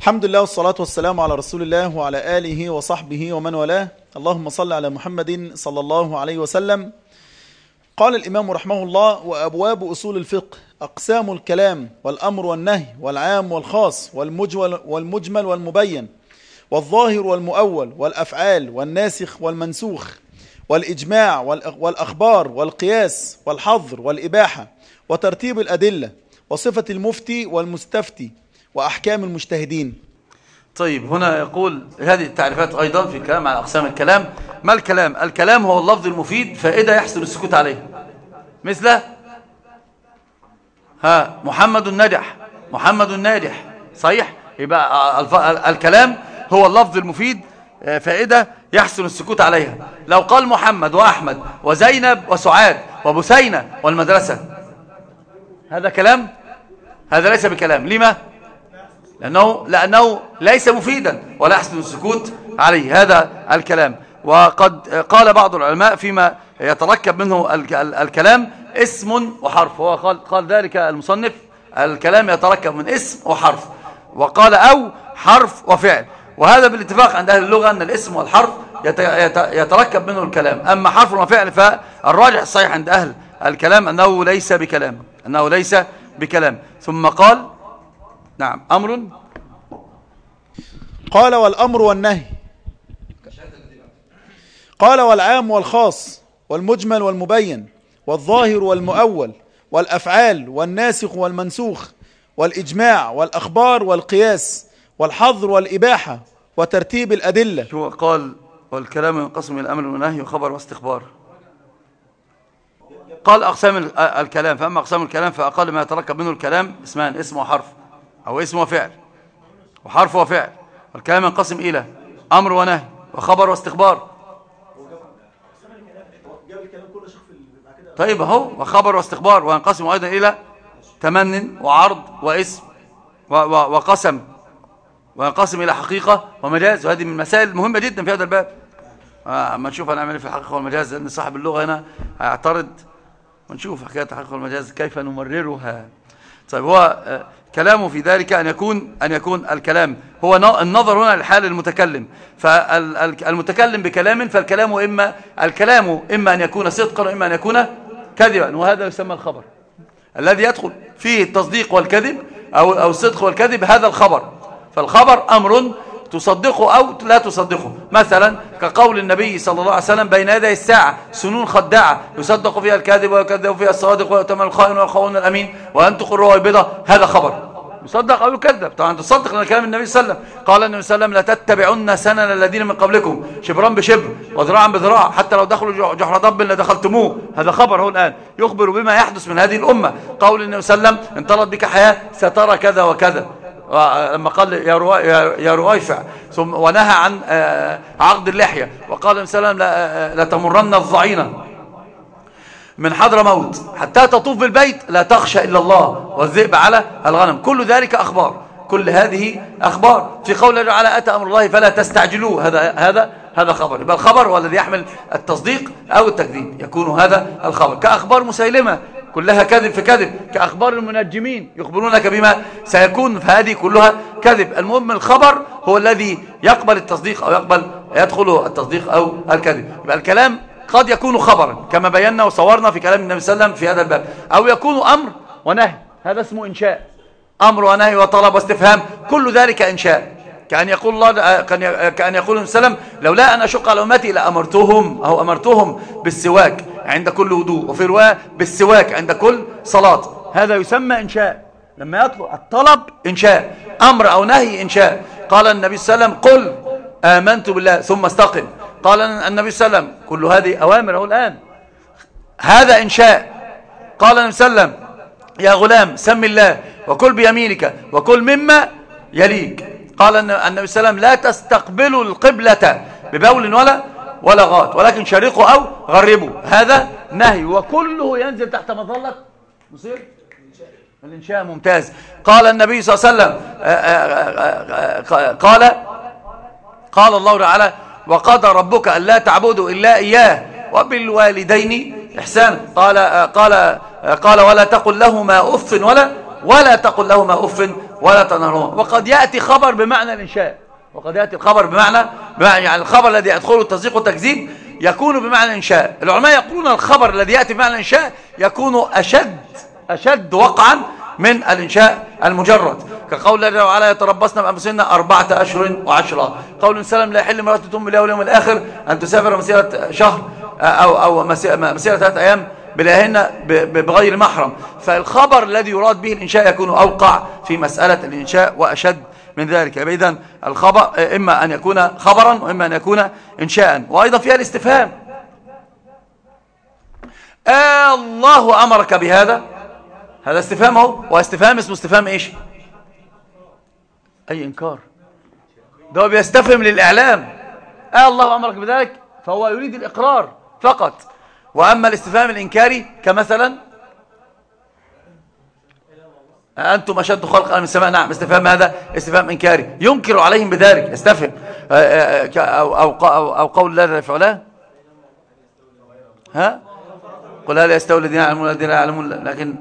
الحمد لله والصلاة والسلام على رسول الله وعلى آله وصحبه ومن والاه. اللهم صل على محمد صلى الله عليه وسلم. قال الإمام رحمه الله: وأبواب أصول الفقه أقسام الكلام والأمر والنهي والعام والخاص والمجمل والمبين والظاهر والمؤول والأفعال والناسخ والمنسوخ والإجماع والأخبار والقياس والحظر والإباحة وترتيب الأدلة وصفة المفتي والمستفتي وأحكام المجتهدين. طيب، هنا يقول هذه التعريفات أيضا في كلام عن أقسام الكلام. ما الكلام؟ الكلام هو اللفظ المفيد فائدة يحسن السكوت عليه، مثل محمد نجح، محمد ناجح، صحيح؟ يبقى الكلام هو اللفظ المفيد فائدة يحسن السكوت عليها. لو قال محمد وأحمد وزينب وسعاد وبسينة والمدرسة، هذا كلام؟ هذا ليس بكلام. لما؟ لأنه ليس مفيدا ولا يحسن السكوت عليه، هذا الكلام. وقد قال بعض العلماء فيما يتركب منه الكلام اسم وحرف، هو قال ذلك المصنف: الكلام يتركب من اسم وحرف، وقال أو حرف وفعل. وهذا بالاتفاق عند أهل اللغة أن الاسم والحرف يتركب منه الكلام. أما حرف وفعل فالراجح الصحيح عند أهل الكلام أنه ليس بكلام، أنه ليس بكلام. ثم قال: نعم، أمر. قال: والأمر والنهي. قال: والعام والخاص والمجمل والمبين والظاهر والمؤول والأفعال والناسخ والمنسوخ والإجماع والأخبار والقياس والحظر والإباحة وترتيب الأدلة. هو قال: والكلام ينقسم إلى أمر ونهي وخبر واستخبار. قال أقسام الكلام، فأما أقسام الكلام فأقل ما يتركب منه الكلام اسمان: اسم وحرف، أو اسم وفعل وحرف وفعل. والكلام ينقسم إلى أمر ونهي وخبر واستخبار. طيب أهو، وخبر واستخبار. وينقسم أيضا إلى تمن وعرض واسم وقسم، وينقسم إلى حقيقة ومجاز. وهذه من المسائل المهمة جدا في هذا الباب. أما نشوف هنعمل في الحقيقة والمجاز، لأن صاحب اللغة هنا هيعترض، ونشوف حكاية الحقيقة والمجاز كيف نمررها. طيب، هو كلامه في ذلك أن يكون الكلام هو النظر هنا لحال المتكلم. فالمتكلم بكلام، فالكلام إما أن يكون صدقا وإما أن يكون كذبا، وهذا يسمى الخبر الذي يدخل فيه التصديق والكذب أو الصدق والكذب. هذا الخبر. فالخبر أمر تصدقه أو لا تصدقه، مثلا كقول النبي صلى الله عليه وسلم: بين يدي الساعة سنون خداعة يصدق فيها الكاذب ويكذب فيها الصادق ويؤتمن الخائن ويخون الأمين وينطق الرويبضة. هذا خبر يصدق أو يكذب. طبعا تصدق لأن كلام النبي صلى الله عليه وسلم. قال النبي صلى الله عليه وسلم: لتتبعن سنن الذين من قبلكم شبرا بشبر وذراعا بذراع حتى لو دخلوا جحر ضب لدخلتموه. هذا خبر هو الآن يخبر بما يحدث من هذه الأمة. قول النبي صلى الله عليه وسلم: إن طلت بك حياة سترى كذا وكذا، لما قال يا رويفع، ثم ونهى عن عقد اللحية. وقال النبي صلى الله عليه وسلم: لتمرن الضعينة من حضر موت حتى تطوف بالبيت لا تخشى إلا الله والذئب على الغنم. كل ذلك أخبار، كل هذه أخبار. في قول تعالى: أتى أمر الله فلا تستعجلوه، هذا خبر. يبقى الخبر هو الذي يحمل التصديق أو التكذيب، يكون هذا الخبر. كأخبار مسيلمة كلها كذب في كذب، كأخبار المنجمين يخبرونك بما سيكون، فهذه كلها كذب. المهم الخبر هو الذي يقبل التصديق أو يدخل التصديق أو الكذب. يبقى الكلام قد يكون خبرا كما بينا وصورنا في كلام النبي صلى الله عليه وسلم في هذا الباب، أو يكون أمر ونهي، هذا اسمه إنشاء. أمر ونهي وطلب واستفهام، كل ذلك إنشاء. كأن يقول الله، كأن يقول النبي صلى الله عليه وسلم: لولا أن أشق على أمتي لأمرتهم بالسواك عند كل وضوء، وفي رواية بالسواك عند كل صلاة. هذا يسمى إنشاء. لما يطلب الطلب إنشاء، أمر أو نهي إنشاء. قال النبي صلى الله عليه وسلم: قل آمنت بالله ثم استقم. قال النبي صلى الله عليه وسلم: كل هذه أوامر الآن، هذا إنشاء. قال النبي صلى الله عليه وسلم: يا غلام سم الله وكل بيمينك وكل مما يليك. قال النبي صلى الله عليه وسلم: لا تستقبلوا القبلة ببول ولا غائط ولكن شرقوا أو غربوا. هذا نهي، وكله ينزل تحت مظلة مصير الإنشاء. ممتاز. قال النبي صلى الله عليه وسلم: قال الله تعالى: وقضى ربك ألا تعبدوا إلا إياه وبالوالدين إحسانا. قال ولا تقل لهما أف ولا تقل لهما أف ولا تنهرهما. وقد يأتي خبر بمعنى الإنشاء، وقد يأتي الخبر بمعنى يعني الخبر الذي يدخله التصديق والتكذيب يكون بمعنى الإنشاء. العلماء يقولون الخبر الذي يأتي بمعنى الإنشاء يكون أشد وقعا من الإنشاء المجرد، كقول الله تعالى يتربصن بأنفسهن 4 أشهر و10. قول سلم لا يحل امرأة تؤمن بالله واليوم الآخر أن تسافر مسيرة شهر أو مسيرة 3 أيام بلاهن بغير محرم. فالخبر الذي يراد به الإنشاء يكون أوقع في مسألة الإنشاء وأشد من ذلك. إذن الخبر إما أن يكون خبرا وإما أن يكون إنشاء. وأيضا فيها الاستفهام، الله أمرك بهذا، هذا استفهام اهو، واستفهام اسمه استفهام ايش؟ اي انكار، ده بيستفهم للاعلام. الله امرك بذلك فهو يريد الاقرار فقط. واما الاستفهام الانكاري كمثلا انتم اشد خلقا من السماء، نعم استفهام هذا استفهام انكاري ينكر عليهم بذلك، استفهم. او قول الله في علاه قل هل يستوي الذين يعلمون والذين لا يعلمون، لكن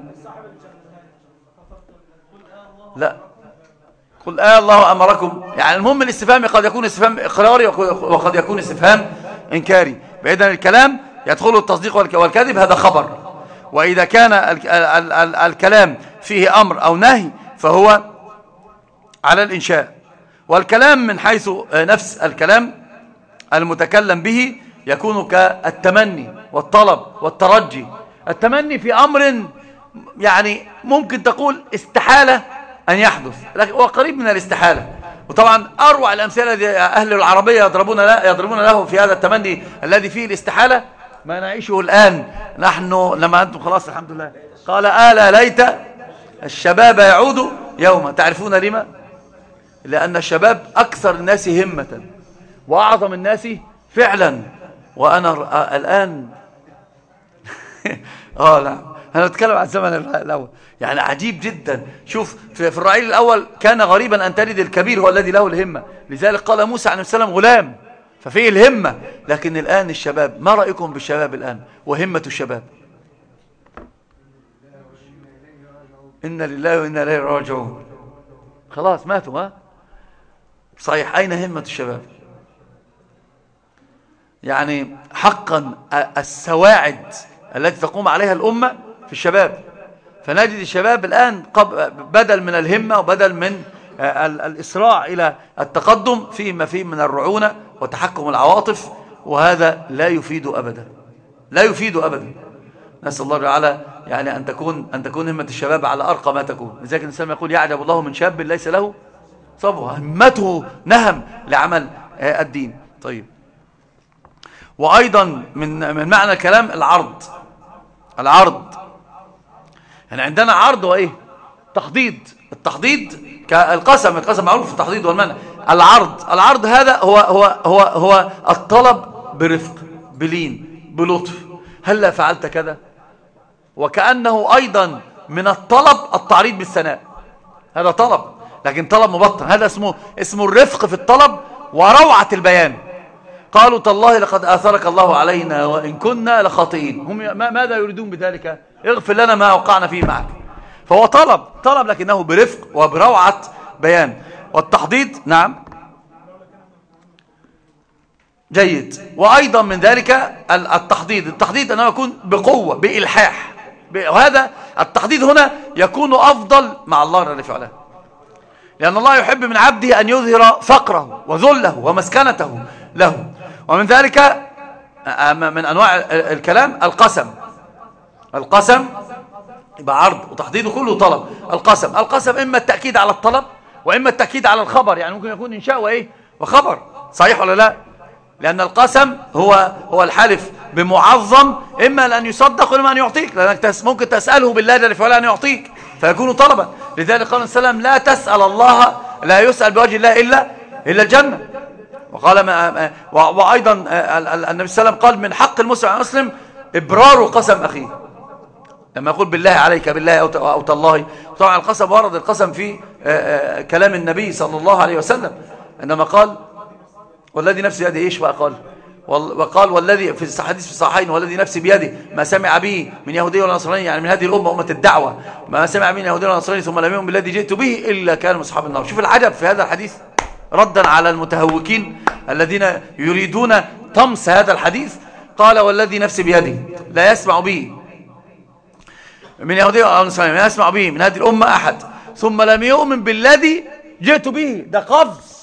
لا قل الله أمركم. يعني المهم الاستفهام قد يكون استفهام إقراري وقد يكون استفهام إنكاري. بإذن الكلام يدخل التصديق والكذب، هذا خبر. وإذا كان الكلام فيه أمر أو نهي فهو على الإنشاء. والكلام من حيث نفس الكلام المتكلم به يكون كالتمني والطلب والترجي. التمني في أمر يعني ممكن تقول استحالة أن يحدث، لكن هو قريب من الاستحالة. وطبعا أروع الأمثلة التي أهل العربية يضربون له في هذا التمني الذي فيه الاستحالة ما نعيشه الآن نحن لما أنتم خلاص الحمد لله. قال آلا ليت الشباب يعود يوما. تعرفون لما؟ لأن الشباب أكثر الناس همة وأعظم الناس فعلا. وأنا الآن لا أنا أتكلم عن الزمن الأول، يعني عجيب جدا. شوف في الرعيل الأول كان غريبا أن تلد الكبير هو الذي له الهمة، لذلك قال موسى عليه السلام غلام، ففيه الهمة. لكن الآن الشباب، ما رأيكم بالشباب الآن وهمة الشباب؟ إنا لله وإنا إليه راجعون، خلاص ماتوا. صحيح، أين همة الشباب؟ يعني حقا السواعد التي تقوم عليها الأمة في الشباب. فنجد الشباب الآن بدل من الهمة وبدل من الإسراع إلى التقدم فيما فيه من الرعونة وتحكم العواطف، وهذا لا يفيد أبدا، لا يفيد أبدا. نسأل الله تعالى يعني أن تكون همة الشباب على أرقى ما تكون. لذلك الإنسان يقول يعجب الله من شاب ليس له صبوة، همته نهم لعمل الدين. طيب، وأيضا من معنى الكلام العرض يعني عندنا عرض وإيه؟ تحضيض. التحضيض القسم معروف في التحضيض والمنع. العرض هذا هو الطلب برفق بلين بلطف، هل فعلت كذا؟ وكأنه أيضا من الطلب التعريض بالثناء، هذا طلب لكن طلب مبطن، هذا اسمه الرفق في الطلب وروعة البيان. قالوا تالله لقد آثرك الله علينا وإن كنا لخاطئين. هم ماذا يريدون بذلك؟ اغفر لنا ما وقعنا فيه معك. فهو طلب لكنه برفق وبروعة بيان. والتحضيض نعم جيد. وأيضا من ذلك التحضيض أنه يكون بقوة بإلحاح، وهذا التحضيض هنا يكون أفضل مع الله جل وعلا، لأن الله يحب من عبده أن يظهر فقره وذله ومسكنته له. ومن ذلك من أنواع الكلام القسم يبقى عرض وتحضيضه كله طلب. القسم إما التأكيد على الطلب وإما التأكيد على الخبر، يعني ممكن يكون إنشاء وإيه وخبر، صحيح ولا لا؟ لأن القسم هو الحلف بمعظم، إما لأن يصدق وإما أن يعطيك، لأنك ممكن تسأله بالله جل وعلا أن يعطيك فيكون طلبا. لذلك قال السلام لا تسأل الله، لا يسأل بوجه الله إلا الجنة. وقال وأيضا النبي صلى الله عليه وسلم قال من حق المسلم على المسلم إبرار قسم أخيه، لما يقول بالله عليك بالله أو تالله. طبعا القسم ورد القسم في كلام النبي صلى الله عليه وسلم عندما قال والذي نفسي يده إيش بقى؟ قال وقال والذي في الحديث في الصحيحين والذي نفسي بيده ما سمع به من يهودي ولا نصراني، يعني من هذه الأمة أمة الدعوة، ما سمع من يهودي ولا نصراني ثم لم يؤمن بالذي جئت به إلا كان من أصحاب النار. شوف العجب في هذا الحديث ردا على المتهوكين الذين يريدون طمس هذا الحديث. قال والذي نفسي بيده لا يسمع به من يهودي ولا نصراني، لا يسمع به من هذه الأمة أحد ثم لم يؤمن بالذي جئت به. ده قفز،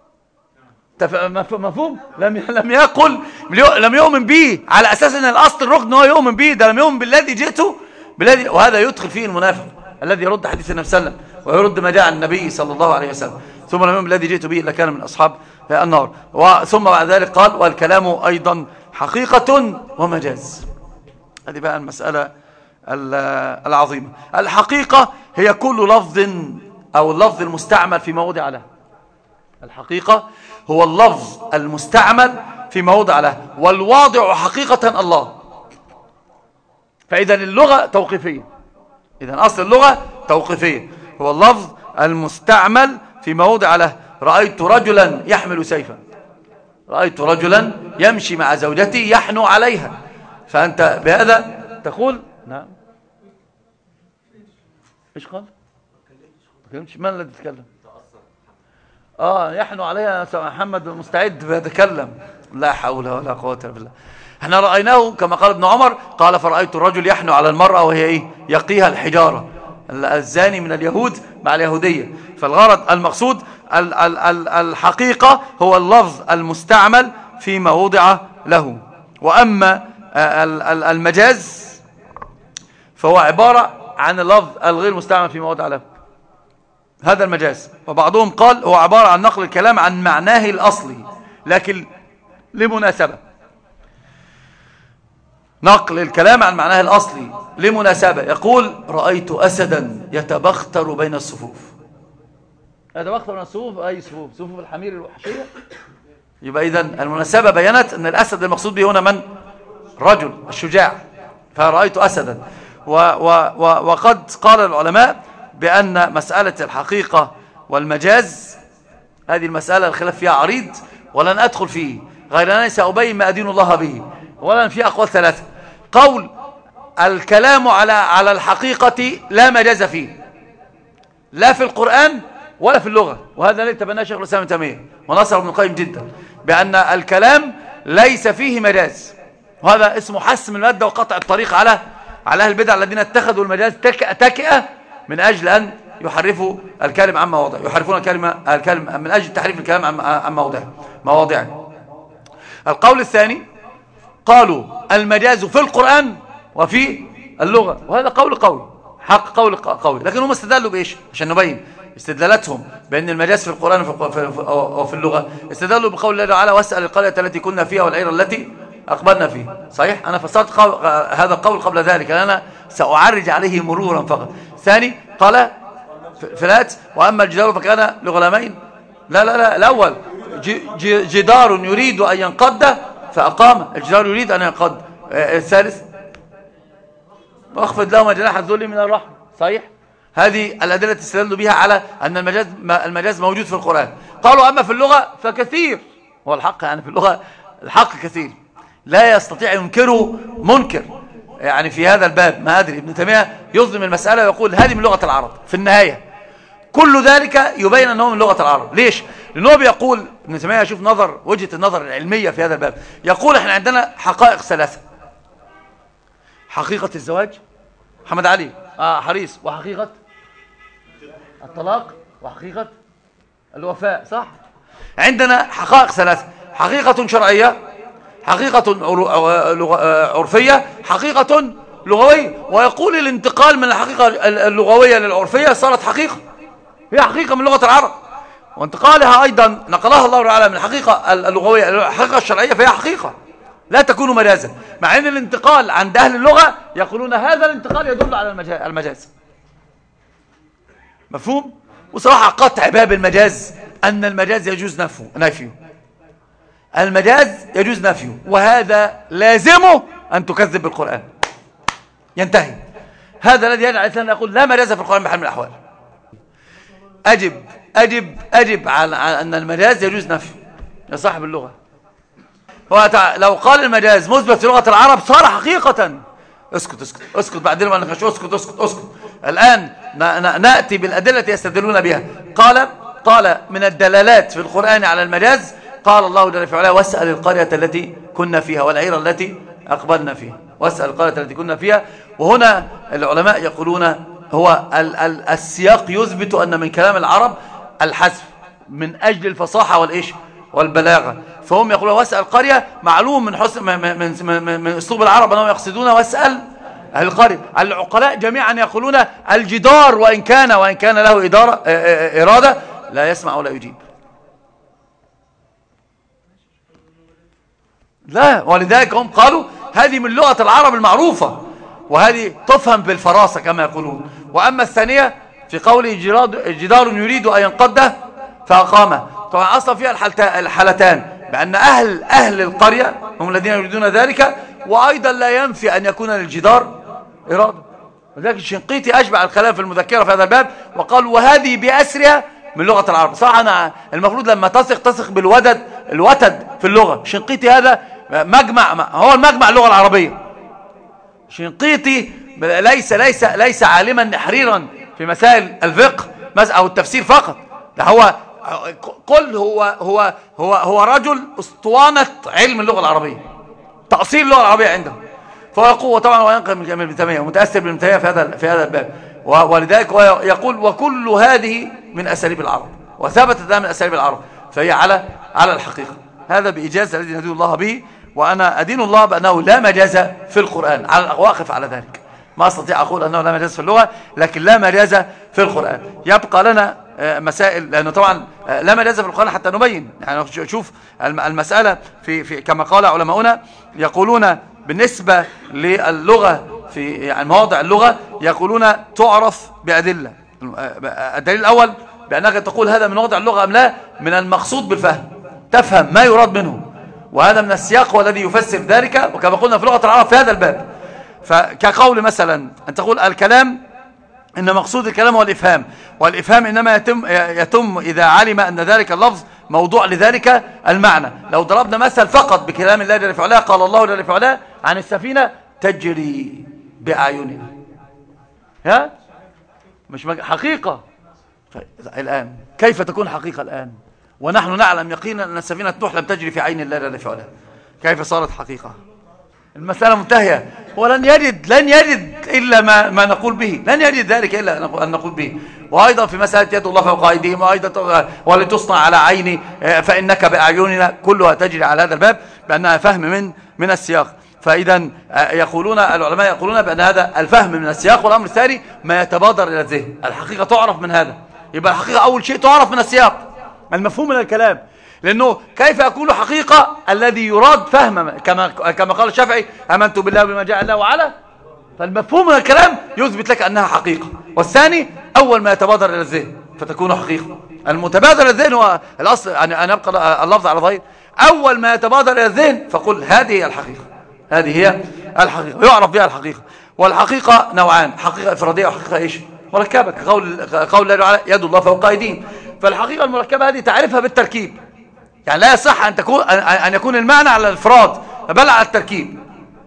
مفهوم؟ لم يقل لم يؤمن به على أساس أن الأصل الركن هو يؤمن به، ده لم يؤمن بالذي جئته بالذي، وهذا يدخل فيه المنافق الذي يرد حديث النبي صلى الله عليه وسلم ويرد ما جاء عن النبي صلى الله عليه وسلم. ثم لم يؤمن بالذي جئت به إلا كان من أصحاب النار. ثم بعد ذلك قال والكلام أيضا حقيقة ومجاز. هذه بقى المسألة العظيمة. الحقيقة هي كل لفظ أو اللفظ المستعمل في موضع له. الحقيقة هو اللفظ المستعمل في موضع له، والواضع حقيقة الله. فإذا اللغة توقيفية، إذا أصل اللغة توقيفية، هو اللفظ المستعمل في موضع له. رأيت رجلا يحمل سيفا، رأيت رجلا يمشي مع زوجتي يحنو عليها، فأنت بهذا تقول نعم. إيش قال؟ من الذي يتكلم؟ يحنو عليها محمد مستعد بيتكلم. لا حول ولا قوة إلا بالله. احنا رأيناه كما قال ابن عمر قال فرأيت الرجل يحنو على المرأة وهي ايه؟ يقيها الحجارة. الزاني من اليهود مع اليهودية. فالغرض المقصود الحقيقة هو اللفظ المستعمل فيما وضع له. وأما المجاز فهو عبارة عن اللفظ الغير مستعمل فيما وضع له، هذا المجاز. وبعضهم قال هو عبارة عن نقل الكلام عن معناه الأصلي لكن لمناسبة، نقل الكلام عن معناه الأصلي لمناسبة. يقول رأيت أسدا يتبختر بين الصفوف. يتبختر بين الصفوف أي صفوف؟ صفوف الحمير الوحشية. يبقى إذن المناسبة بينت أن الأسد المقصود به هنا من؟ رجل الشجاع. فرأيت أسدا. وقد قال العلماء بأن مسألة الحقيقة والمجاز هذه المسألة الخلاف فيها عريض ولن أدخل فيه، غير أنني سأبين ما أدين الله به. ولن في أقوال ثلاثة. قول الكلام على الحقيقة لا مجاز فيه، لا في القرآن ولا في اللغة، وهذا الذي تبناه شيخ الإسلام ابن تيمية ونصر ابن القيم جدا، بأن الكلام ليس فيه مجاز، وهذا اسمه حسم المادة وقطع الطريق على أهل البدع الذين اتخذوا المجاز تكئة من أجل أن يحرفوا الكلم عن مواضعه، يحرفون الكلم من أجل تحريف الكلام عن مواضعه. القول الثاني قالوا المجاز في القرآن وفي اللغة، وهذا قول قوي، حق قول قوي، لكن هم استدلوا بإيش؟ عشان نبين استدلالاتهم بأن المجاز في القرآن وفي اللغة. استدلوا بقول الله تعالى واسأل القرية التي كنا فيها والعير التي أقبلنا فيها. صحيح؟ أنا فسرت هذا القول قبل ذلك، أنا سأعرج عليه مرورا فقط. ثاني قال فلات وأما الجدار فكان لغلامين. لا الأول جدار يريد أن ينقض فأقام، الجدار يريد أن ينقض. الثالث واخفض لهم جناح الذل من الرحمة. صحيح؟ هذه الأدلة تستدل بها على أن المجاز موجود في القرآن. قالوا أما في اللغة فكثير، هو الحق يعني في اللغة الحق كثير لا يستطيع ينكره منكر. يعني في هذا الباب ما أدري ابن تيمية يظلم المسألة ويقول هذه من لغة العرب. في النهاية كل ذلك يبين أنه من لغة العرب. ليش؟ لأنه بيقول ابن تيمية يشوف وجهة النظر العلمية في هذا الباب. يقول احنا عندنا حقائق ثلاثة: حقيقة الزواج محمد علي حريص، وحقيقة الطلاق، وحقيقة الوفاء. صح؟ عندنا حقائق ثلاثة: حقيقة شرعية، حقيقة عرفية، حقيقة لغوية. ويقول الانتقال من الحقيقة اللغوية للعرفية صارت حقيقة، هي حقيقة من لغة العرب، وانتقالها أيضا نقلها الله تعالى من الحقيقة اللغوية إلى الحقيقة الشرعية، فهي حقيقة لا تكون مجازا. مع أن الانتقال عند أهل اللغة يقولون هذا الانتقال يدل على المجاز. مفهوم؟ وصراحة قطع باب المجاز أن المجاز يجوز نفيه، المجاز يجوز نفيه، وهذا لازمه أن تكذب بالقرآن. ينتهي. هذا الذي يجعل الإنسان يقول لا مجاز في القرآن بحال من الأحوال. أجب على أن المجاز يجوز نفيه يا صاحب اللغة. لو قال المجاز مثبت في لغة العرب صار حقيقة. اسكت اسكت اسكت، بعدين ما نخش. اسكت اسكت اسكت. الآن نأتي بالأدلة يستدلون بها. قال من الدلالات في القرآن على المجاز، قال الله جل في علاه: واسأل القرية التي كنا فيها والعير التي أقبلنا فيها. واسأل القرية التي كنا فيها. وهنا العلماء يقولون هو السياق يثبت أن من كلام العرب الحذف من أجل الفصاحة والإيش والبلاغة. فهم يقولون واسأل القرية، معلوم من حسن من أسلوب العرب أنهم يقصدون واسأل أهل القرية. العقلاء جميعا يقولون الجدار وإن كان له إرادة لا يسمع ولا يجيب. لا، ولذلك هم قالوا هذه من لغة العرب المعروفة، وهذه تفهم بالفراسة كما يقولون. وأما الثانية في قوله جدار يريد أن ينقضه فأقامه، طبعا أصلا فيها الحالتان، بأن أهل القرية هم الذين يريدون ذلك، وأيضا لا ينفي أن يكون للجدار إرادة. ولذلك الشنقيطي أشبع الكلام في المذكرة في هذا الباب وقال وهذه بأسرها من لغة العرب. صح، أنا المفروض لما تثق الوتد في اللغة. شنقيطي هذا هو المجمع اللغة العربية. شنقيطي ليس عالما نحريرا في مسائل الفقه أو التفسير فقط، لا، هو رجل اسطوانة علم اللغة العربية، تأصيل اللغة العربية عنده. فهو طبعا وينقل من ابن تيمية ومتأثر بابن تيمية في هذا الباب. ولذلك يقول وكل هذه من أساليب العرب، وثبتت من أساليب العرب، فهي على الحقيقة. هذا بإجاز الذي ندين الله به، وأنا أدين الله بأنه لا مجاز في القرآن. واقف على ذلك، ما أستطيع أقول أنه لا مجاز في اللغة، لكن لا مجاز في القرآن. يبقى لنا مسائل، لأنه طبعا لا مجاز في القرآن حتى نبين. يعني شوف المسألة في كما قال علماؤنا، يقولون بالنسبة للغة في يعني مواضع اللغة، يقولون تعرف بأدلة. الدليل الأول بأنك تقول هذا من وضع اللغة أم لا، من المقصود بالفهم، تفهم ما يراد منه، وهذا من السياق والذي يفسر ذلك. وكما قلنا في لغة العرب في هذا الباب، فكقول مثلا أن تقول الكلام إن مقصود الكلام هو الإفهام، والإفهام إنما يتم إذا علم أن ذلك اللفظ موضوع لذلك المعنى. لو ضربنا مثل فقط بكلام الله جل في علاه، قال الله جل في علاه عن السفينة تجري بأعيننا، مش حقيقة. الآن كيف تكون حقيقة الآن ونحن نعلم يقينا أن السفينة نوح لم تجري في عين الله جل في علاه؟ كيف صارت حقيقة؟ المسألة منتهية. ولن يجد إلا ما نقول به، لن يجد ذلك إلا أن نقول به. وأيضا في مسألة يد الله فوق أيديهم، وأيضا ولتصنع على عيني فإنك بأعيننا، كلها تجري على هذا الباب بأنها فهم من السياق. فإذا يقولون العلماء يقولون بأن هذا الفهم من السياق. والأمر الثاني ما يتبادر إلى الذهن، الحقيقة تعرف من هذا. يبقى الحقيقة أول شيء تعرف من السياق، المفهوم من الكلام. لأنه كيف يكون حقيقة الذي يراد فهم، كما قال الشافعي آمنت بالله بما جاء الله وعلا. فالمفهوم من الكلام يثبت لك أنها حقيقة. والثاني أول ما يتبادر إلى الذهن فتكون حقيقة. المتبادر إلى الذهن هو الأصل أن يبقى اللفظ على ظاهر. أول ما يتبادر إلى الذهن فقل هذه هي الحقيقة، هذه هي الحقيقة، يعرف بها الحقيقة. والحقيقة نوعان، حقيقة إفرادية وحقيقة إيش مركبة، قول الله تعالى يد الله فوق أيديهم. فالحقيقة المركبة هذه تعرفها بالتركيب، يعني لا يصح أن يكون المعنى على الإفراد بل على التركيب.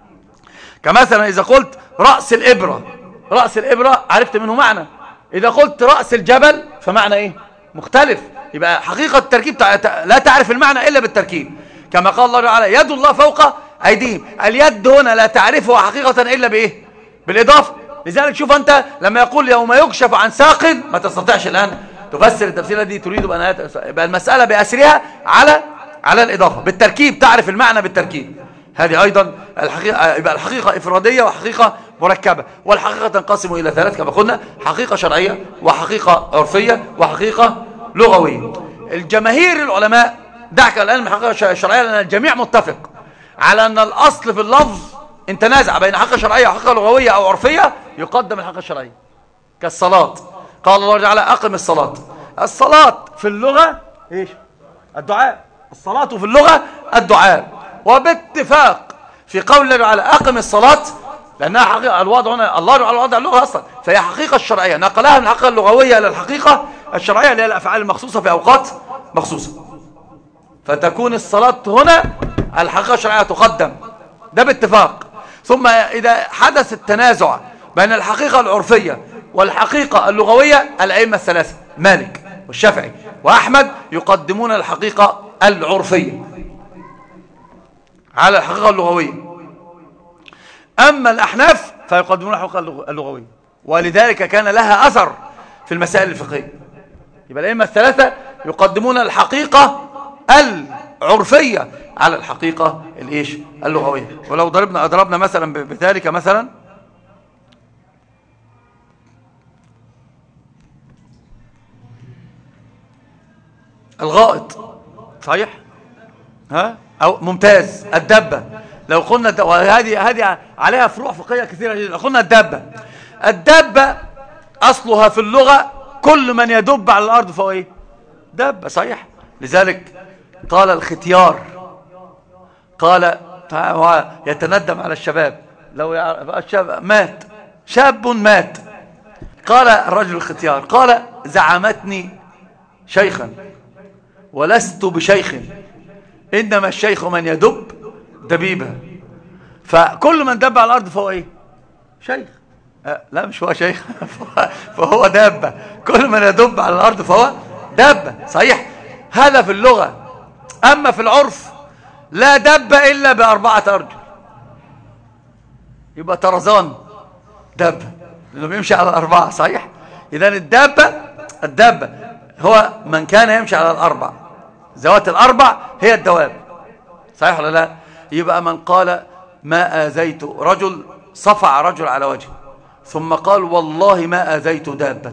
كمثلا إذا قلت رأس الإبرة عرفت منه معنى. إذا قلت رأس الجبل فمعنى إيه مختلف. يبقى حقيقة التركيب لا تعرف المعنى إلا بالتركيب. كما قال الله تعالى يد الله فوق أيديهم، اليد هنا لا تعرفها حقيقة إلا بإيه؟ بالإضافة. لذلك شوف أنت لما يقول يوم يكشف عن ساق ما تستطيعش الآن تفسر التفسير الذي تريد بأن المسألة بأسرها على الإضافة، بالتركيب تعرف المعنى بالتركيب. هذه أيضا الحقيقة. يبقى الحقيقة إفرادية وحقيقة مركبة. والحقيقة تنقسم إلى ثلاث كما قلنا: حقيقة شرعية، وحقيقة عرفية، وحقيقة لغوية. الجماهير العلماء دعك الآن من الحقيقة الشرعية، لأن الجميع متفق على أن الأصل في اللفظ إن تنازع بين حقيقة شرعية وحقيقة لغوية أو عرفية يقدم الحقيقة الشرعية. كالصلاة، قال الله تعالى أقم الصلاة. الصلاة في اللغة إيش؟ الدعاء. الصلاة في اللغة الدعاء. وباتفاق في قول الله تعالى أقم الصلاة، لأنها حقيقة. الوضع هنا الله على وضع اللغة أصلا، فهي حقيقة الشرعية نقلها من الحقيقة اللغوية إلى الحقيقة الشرعية اللي هي الأفعال المخصوصة في أوقات مخصوصة. فتكون الصلاة هنا الحقيقة الشرعية تقدم، ده باتفاق. ثم إذا حدث التنازع بين الحقيقة العرفية والحقيقة اللغوية، الأئمة الثلاثة مالك والشافعي وأحمد يقدمون الحقيقة العرفية على الحقيقة اللغوية. أما الأحناف فيقدمون الحقيقة اللغوية، ولذلك كان لها أثر في المسائل الفقهية. يبقى الأئمة الثلاثة يقدمون الحقيقة العرفية على الحقيقة الإيش اللغوية. ولو ضربنا مثلا بذلك مثلا الغائط، صحيح؟ ها؟ أو ممتاز. الدبة، لو قلنا وهذه عليها فروع فقهية كثيرة جدا. لو قلنا الدبة أصلها في اللغة كل من يدب على الأرض فهو إيه؟ دبة، صحيح؟ لذلك قال الختيار، قال يتندم على الشباب، لو الشاب مات، شاب مات، قال الرجل الختيار، قال زعمتني شيخا ولست بشيخ، إنما الشيخ من يدب دبيبا. فكل من دب على الأرض فهو إيه؟ شيخ. لا مش هو شيخ فهو دابة. كل من يدب على الأرض فهو دابة، صحيح؟ هذا في اللغة. أما في العرف لا دب إلا بأربعة أرجل، يبقى طرزان دابة لأنه بيمشي على الأربعة، صحيح؟ إذن الدابة هو من كان يمشي على الأربع، ذوات الأربع هي الدواب، صحيح ولا لا؟ يبقى من قال ما آذيت رجل، صفع رجل على وجهه ثم قال والله ما آذيت دابة،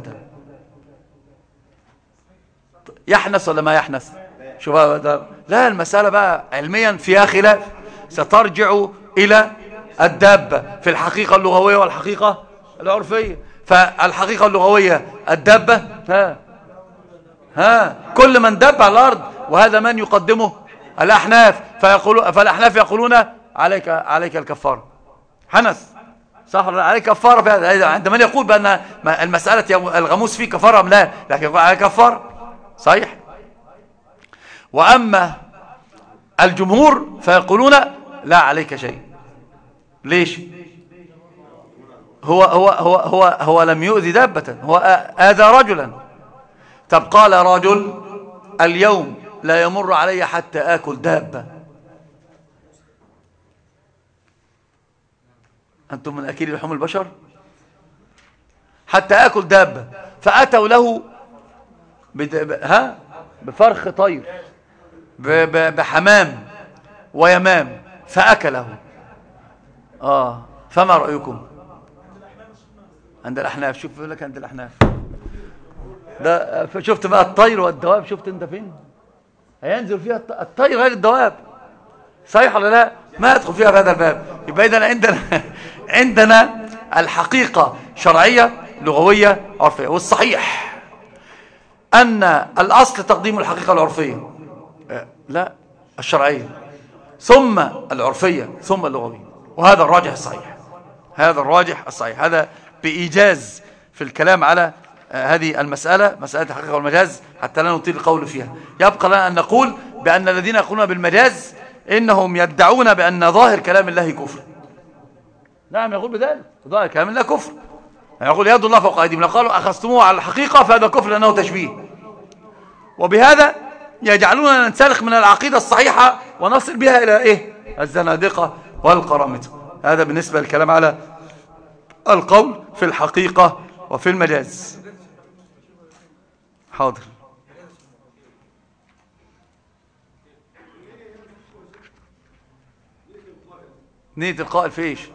يحنث ولا ما يحنث؟ شوف لا، المسألة بقى علميا فيها خلاف، سترجع إلى الدابة في الحقيقة اللغوية والحقيقة العرفية. فالحقيقة اللغوية الدابة كل من دب على الأرض، وهذا من يقدمه الأحناف، فالأحناف يقولون عليك الكفارة، حنث، صح ولا عليك كفارة في هذا؟ عند من يقول بأن المسألة الغموس فيه كفارة أم لا، لكن يقول عليك كفارة، صحيح. وأما الجمهور فيقولون لا عليك شيء. ليش؟ هو لم يؤذي دابة، هو آذى رجلا. طب قال رجل اليوم لا يمر علي حتى آكل دابة، أنتم من أكل لحوم البشر؟ حتى آكل دابة، فأتوا له بفرخ طير، بحمام ويمام، فأكله. فما رأيكم؟ عند الأحناف، شوف يقول لك عند الأحناف ده، شفت بقى الطير والدواب، شفت انت فين هينزل فيها الطير غير الدواب، صحيح ولا لا؟ ما يدخل فيها في هذا الباب. يبقى إذن عندنا الحقيقة شرعية لغوية عرفية. والصحيح أن الأصل تقديم الحقيقة العرفية، لا الشرعية، ثم العرفية، ثم اللغوية، وهذا الراجح الصحيح. هذا بإيجاز في الكلام على هذه المسألة، مسألة الحقيقة والمجاز، حتى لا نطيل القول فيها. يبقى لنا أن نقول بأن الذين يقولون بالمجاز إنهم يدعون بأن ظاهر كلام الله كفر. نعم، يقول بذلك ظاهر كلام الله كفر، يقول يد الله فوق أيديهم، لو قالوا أخذتموه على الحقيقة فهذا كفر لأنه تشبيه، وبهذا يجعلوننا ننسلخ من العقيدة الصحيحة ونصل بها إلى إيه؟ الزنادقة والقرامطة. هذا بالنسبة للكلام على القول في الحقيقة وفي المجاز. حاضر. نية القائل في ايش؟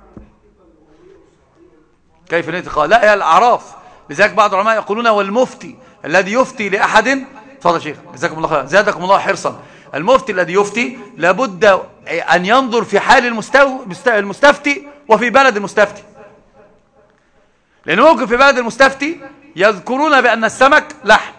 كيف نية القائل؟ لا، هي الأعراف. لذلك بعض العلماء يقولون والمفتي الذي يفتي لأحد، تفضل شيخ جزاكم الله خيرا، زادكم الله حرصا، المفتي الذي يفتي لابد أن ينظر في حال المستفتي وفي بلد المستفتي، لأنه ممكن في بلد المستفتي يذكرون بأن السمك لحم،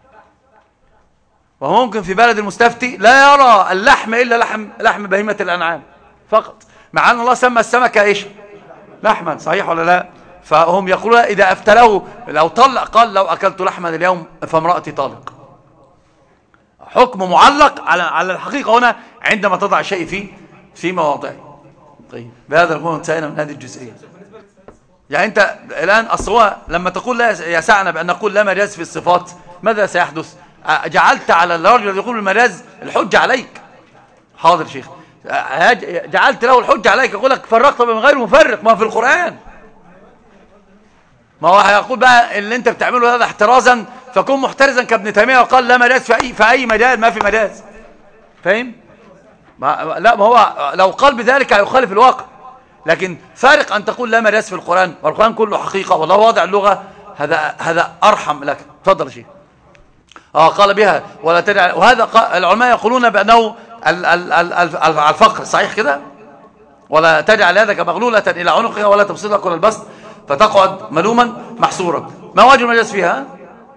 وهو ممكن في بلد المستفتي لا يرى اللحم إلا لحم بهيمة الأنعام فقط، مع أن الله سمى السمك إيش؟ لحما، صحيح ولا لا؟ فهم يقولون إذا أفتله لو طلق، قال لو أكلت لحما اليوم فامرأتي طالق. حكم معلق على الحقيقة هنا عندما تضع شيء في مواضعه. طيب بهذا نكون انتهينا من هذه الجزئية. يعني أنت الآن أصلا لما تقول لا يسعنا بأن نقول لا مجاز في الصفات، ماذا سيحدث؟ جعلت على الرجل الذي يقول بالمجاز الحجة عليك. حاضر شيخ، جعلت له الحجة عليك، يقول لك فرقت بين غير مفرق، ما في القرآن. ما هو هيقول بقى اللي انت بتعمله هذا احترازا، فكن محترزا كابن تيمية وقال لا مجاز في أي مجال، ما في مجاز. فاهم؟ لا، ما هو لو قال بذلك هيخالف الواقع. لكن فارق أن تقول لا مجاز في القرآن والقرآن كله حقيقة والله واضع اللغة، هذا أرحم لك. تفضل يا شيخ. قال بها ولا تدع، وهذا العلماء يقولون بأنه الفقر صحيح كده، ولا تجعل يدك مغلولة إلى عنقها ولا تبسطها كل البسط فتقعد ملوما محصورا. ما وجه المجاز فيها؟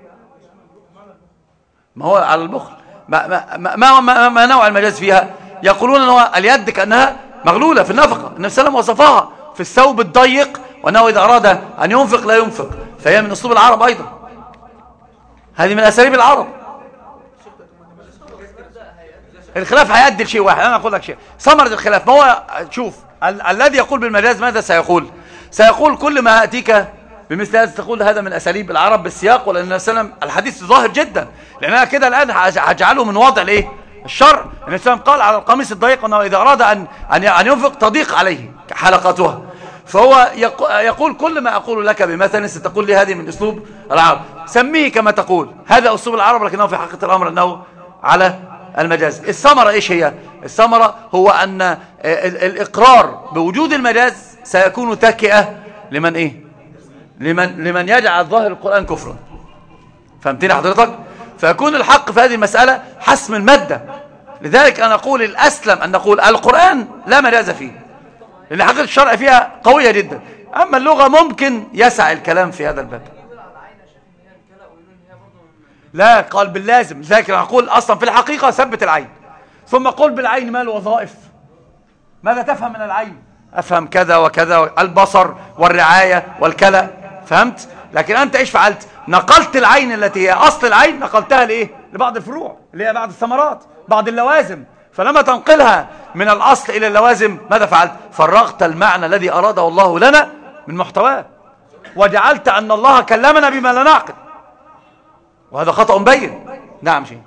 ما هو على البخل. ما نوع المجاز فيها؟ يقولون أنه اليد كأنها مغلولة في النفقة. النبي صلى الله عليه وسلم وصفها في الثوب الضيق، وأنه إذا أراد أن ينفق لا ينفق، فهي من أسلوب العرب أيضا، هذه من أساليب العرب. الخلاف هيؤدي لشيء واحد. أنا أقول لك شيء، ثمرة الخلاف ما هو؟ شوف، الذي يقول بالمجاز ماذا سيقول؟ سيقول كل ما أتيك بمثل هذا تقول هذا من أساليب العرب بالسياق، ولأن النبي صلى الله عليه وسلم الحديث ظاهر جدا، لأن أنا كده الآن هجعله من وضع الإيه؟ الشرع. النبي صلى الله عليه وسلم قال على القميص الضيق أنه إذا أراد أن ينفق تضيق عليه حلقاتها، فهو يقول كل ما أقول لك بمثل ستقول لي هذه من أسلوب العرب، سميه كما تقول، هذا أسلوب العرب، لكنه في حقيقة الأمر أنه على المجاز. الثمرة إيش هي؟ الثمرة هو أن الإقرار بوجود المجاز سيكون تكئة لمن إيه؟ لمن يجعل ظاهر القرآن كفرا. فهمتني حضرتك؟ فيكون الحق في هذه المسألة حسم المادة. لذلك أنا أقول الأسلم أن نقول القرآن لا مجاز فيه، لأن حقيقة الشرع فيها قوية جدا. أما اللغة ممكن يسع الكلام في هذا الباب. لا، قال باللازم. لذلك أنا أقول أصلا في الحقيقة ثبت العين، ثم قل بالعين ما الوظائف. ماذا تفهم من العين؟ أفهم كذا وكذا، البصر والرعاية والكلى. فهمت؟ لكن أنت إيش فعلت؟ نقلت العين التي هي أصل العين، نقلتها لإيه؟ لبعض الفروع اللي هي بعض الثمرات، بعض اللوازم. فلما تنقلها من الأصل إلى اللوازم ماذا فعلت؟ فرغت المعنى الذي أراده الله لنا من محتواه، وجعلت أن الله كلمنا بما لا نعقل، وهذا خطأ مبين. نعم شيء.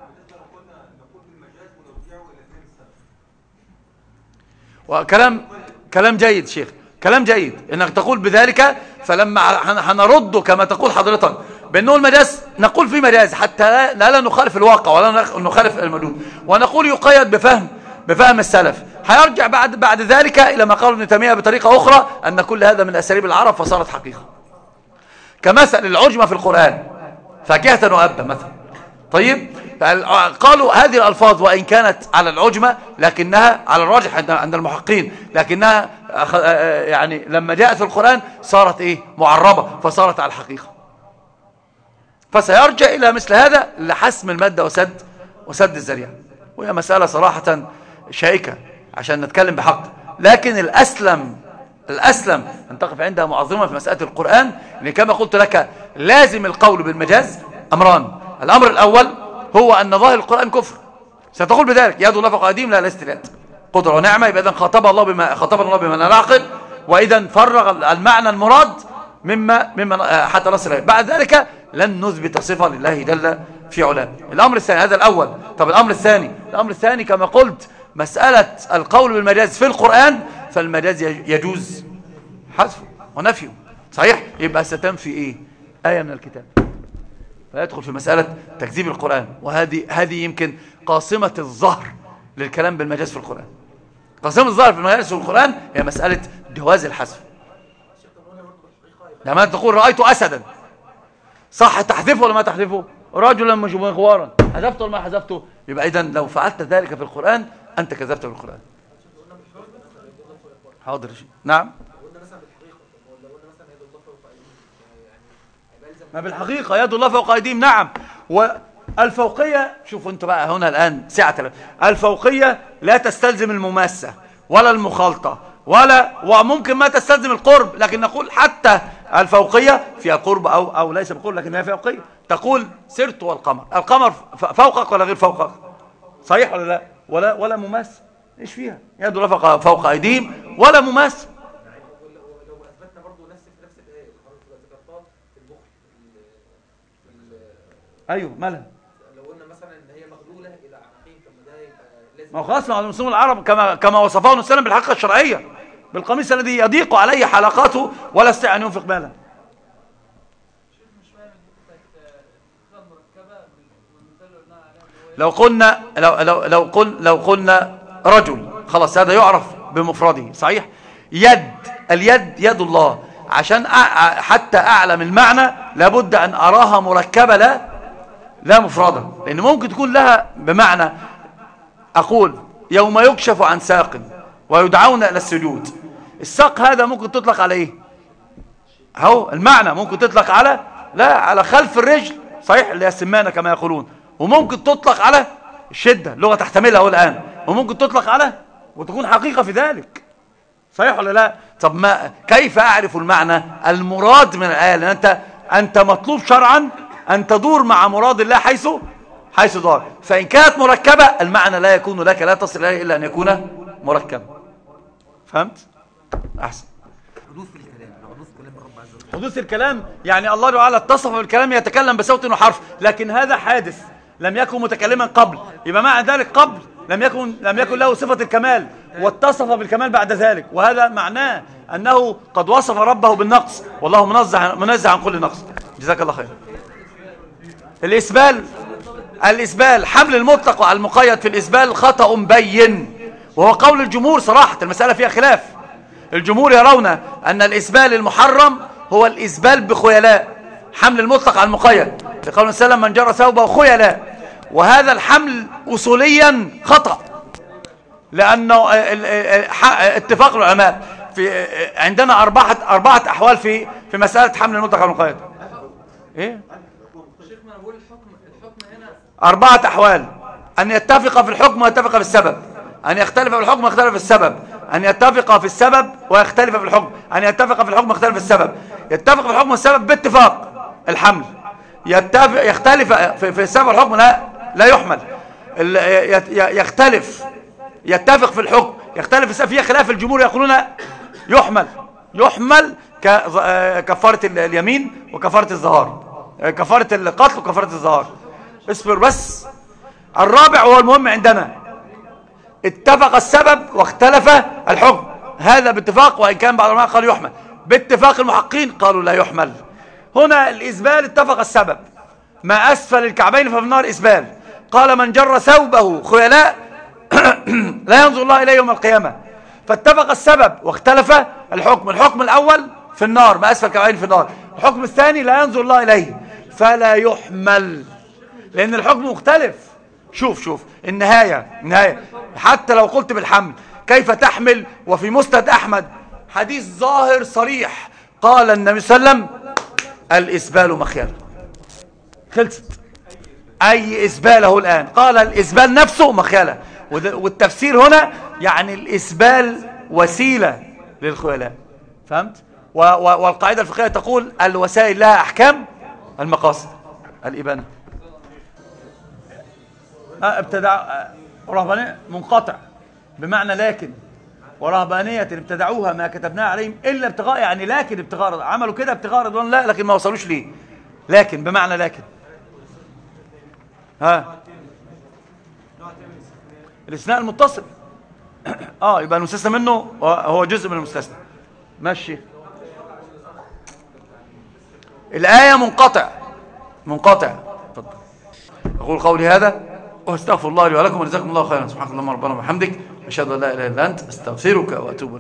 كلام جيد شيخ، كلام جيد انك تقول بذلك. فلما هنرد كما تقول حضرتك بانه المجاز، نقول في مجاز حتى لا نخالف الواقع ولا نخالف الموجود، ونقول يقيد بفهم السلف. هيرجع بعد ذلك الى ما قال ابن تيمية بطريقة اخرى ان كل هذا من اساليب العرب فصارت حقيقة، كمثل العجمة في القرآن فاكهة وأبا مثلا. طيب، قالوا هذه الألفاظ وإن كانت على العجمة لكنها على الراجح عند المحققين، لكنها يعني لما جاءت في القرآن صارت إيه؟ معربة، فصارت على الحقيقة. فسيرجع إلى مثل هذا لحسم المادة وسد الذريعة. وهي مسألة صراحة شائكة عشان نتكلم بحق، لكن الأسلم أن تقف عندها معظمة في مسألة القرآن، لأن كما قلت لك لازم القول بالمجاز أمران. الأمر الأول هو أن ظاهر القرآن كفر، ستقول بذلك يد الله فوق أيديهم لا الاستيلاء، قدرة ونعمة. يبقى إذن خاطبنا الله بما لا نعقل، وإذا فرغ المعنى المراد مما حتى نصل إليه. بعد ذلك لن نثبت صفة لله جل في علاه. الأمر الثاني، هذا الأول. طب الأمر الثاني كما قلت مسألة القول بالمجاز في القرآن، فالمجاز يجوز حذفه ونفيه، صحيح؟ يبقى ستنفي إيه؟ آية من الكتاب، فيدخل في مسألة تكذيب القرآن. وهذه يمكن قاصمة الظهر للكلام بالمجاز في القرآن. قاصمة الظهر في المجاز في القرآن هي مسألة جواز الحذف. لما تقول رأيت أسدا، صح تحذفه ولا ما تحذفه؟ رجلا مغوارا، حذفته ولا ما حذفته؟ يبقى إذن لو فعلت ذلك في القرآن أنت كذبت بالقرآن. حاضر. نعم. ما بالحقيقة يد الله فوق أيديهم. نعم. والفوقية، شوفوا انتوا بقى هنا الآن سعة الفوقية لا تستلزم المماسة ولا المخالطة وممكن ما تستلزم القرب، لكن نقول حتى الفوقية فيها قرب أو ليس بقرب، لكنها فيها فوقية. تقول سرت والقمر، القمر فوقك ولا غير فوقك؟ صحيح ولا لا؟ ولا مماثل. ايش فيها؟ يد الله فوق ايديهم ولا مماثل. لو اثبتنا برضه نفس الايه اللي حضرتك ذكرتها في البخل ايوه مالها؟ لو قلنا مثلا ان هي مغلوله الى عناقين، طب ما ده يبقى لازم. ما هو خلاص مع المسلمون العرب كما وصفه النبي صلى الله عليه وسلم بالحقيقه الشرعيه، بالقميص الذي يضيق عليه حلقاته ولا يستطيع ان ينفق مالا. لو قلنا رجل، خلاص هذا يعرف بمفرده صحيح. اليد يد الله، عشان حتى اعلم المعنى لابد ان اراها مركبه لا مفرده، لان ممكن تكون لها بمعنى اقول يوم يكشف عن ساق ويدعون الى السجود. الساق هذا ممكن تطلق على ايه؟ اهو المعنى ممكن تطلق على خلف الرجل صحيح، اللي هي السمانه كما يقولون، وممكن تطلق على الشده، اللغه تحتملها الان، وممكن تطلق على وتكون حقيقه في ذلك صحيح ولا لا؟ طب ما كيف اعرف المعنى المراد من الايه؟ لان انت مطلوب شرعا ان تدور مع مراد الله حيث دار. فان كانت مركبه المعنى لا يكون لك، لا تصل اليه الا ان يكون مركبا. فهمت؟ احسن. حدوث الكلام يعني الله تعالى اتصف بالكلام يتكلم بصوت وحرف، لكن هذا حادث لم يكن متكلما قبل، يبقى معنى ذلك قبل لم يكن له صفة الكمال واتصف بالكمال بعد ذلك، وهذا معناه أنه قد وصف ربه بالنقص، والله منزه عن كل نقص. جزاك الله خير. الإسبال حمل المطلق على المقيد في الإسبال خطأ بين، وهو قول الجمهور صراحة، المسألة فيها خلاف. الجمهور يرون أن الإسبال المحرم هو الإسبال بخيلاء، حمل المطلق على المقيد، لقول سلم من جر ثوبه خيلاء، وهذا الحمل أصوليا خطأ، لأنه اتفاق العلماء في عندنا أربعة أحوال في مسألة حمل المطلق على المقيد. إيه؟ شيخنا بقول الحكم هنا 4 أحوال: أن يتفق في الحكم ويتفق في السبب، أن يختلف في الحكم ويختلف في السبب، أن يتفق في السبب ويختلف في الحكم، أن يتفق في الحكم ويختلف في السبب. يتفق في الحكم والسبب باتفاق الحمل، يختلف في السبب والحكم لا يحمل. يتفق في الحكم يختلف في السبب، فيها خلاف. الجمهور يقولون يحمل كفارة اليمين وكفارة الظهار، كفارة القتل وكفارة الظهار. اصبر بس. الرابع هو المهم عندنا: اتفق السبب واختلف الحكم، هذا باتفاق، وإن كان بعض العلماء قالوا يحمل. باتفاق المحققين قالوا لا يحمل. هنا الإسبال اتفق السبب، ما أسفل الكعبين ففي النار إسبال. قال من جر ثوبه خيلاء لا ينظر الله إليه يوم القيامة. فاتفق السبب واختلف الحكم. الحكم الأول في النار، ما أسفل الكعبين في النار. الحكم الثاني لا ينظر الله إليه، فلا يحمل، لأن الحكم مختلف. شوف النهاية حتى لو قلت بالحمل كيف تحمل؟ وفي مسند أحمد حديث ظاهر صريح، قال النبي صلى الله عليه وسلم: الإسبال مخيلة. خلصت. أي إسباله الآن؟ قال الإسبال نفسه مخيلة. والتفسير هنا يعني الإسبال وسيلة للخيلاء. فهمت؟ والقاعدة الفقهية تقول الوسائل لها أحكام المقاصد. الإبانة ابتدع رهبانية منقطع بمعنى لكن، ورهبانية ابتدعوها ما كتبناها عليهم إلا ابتغاء، يعني لكن ابتغاء، عملوا كده ابتغاء رضوان الله لكن ما وصلوش ليه. لكن بمعنى لكن الاستثناء المتصل يبقى المستثنى منه هو جزء من المستثنى. ماشي. الآية منقطع. اتفضل. أقول قولي هذا واستغفر الله لي ولكم، وجزاكم الله خيرا. سبحانك اللهم ربنا وبحمدك، أشهد أن لا إله إلا أنت، أستغفرك وأتوب إليك.